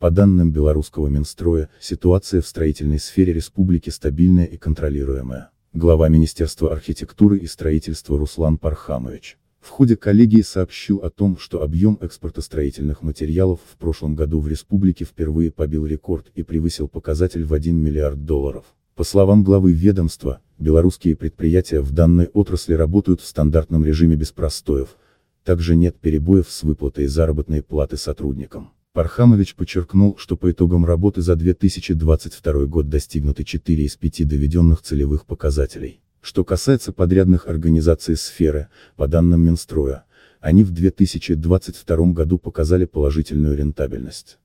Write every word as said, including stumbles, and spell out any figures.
По данным белорусского Минстроя, ситуация в строительной сфере республики стабильная и контролируемая. Глава Министерства архитектуры и строительства Руслан Пархамович в ходе коллегии сообщил о том, что объем экспорта строительных материалов в прошлом году в республике впервые побил рекорд и превысил показатель в один миллиард долларов. По словам главы ведомства, белорусские предприятия в данной отрасли работают в стандартном режиме без простоев, также нет перебоев с выплатой заработной платы сотрудникам. Пархамович подчеркнул, что по итогам работы за две тысячи двадцать второй год достигнуты четыре из пяти доведенных целевых показателей. Что касается подрядных организаций сферы, по данным Минстроя, они в две тысячи двадцать втором году показали положительную рентабельность.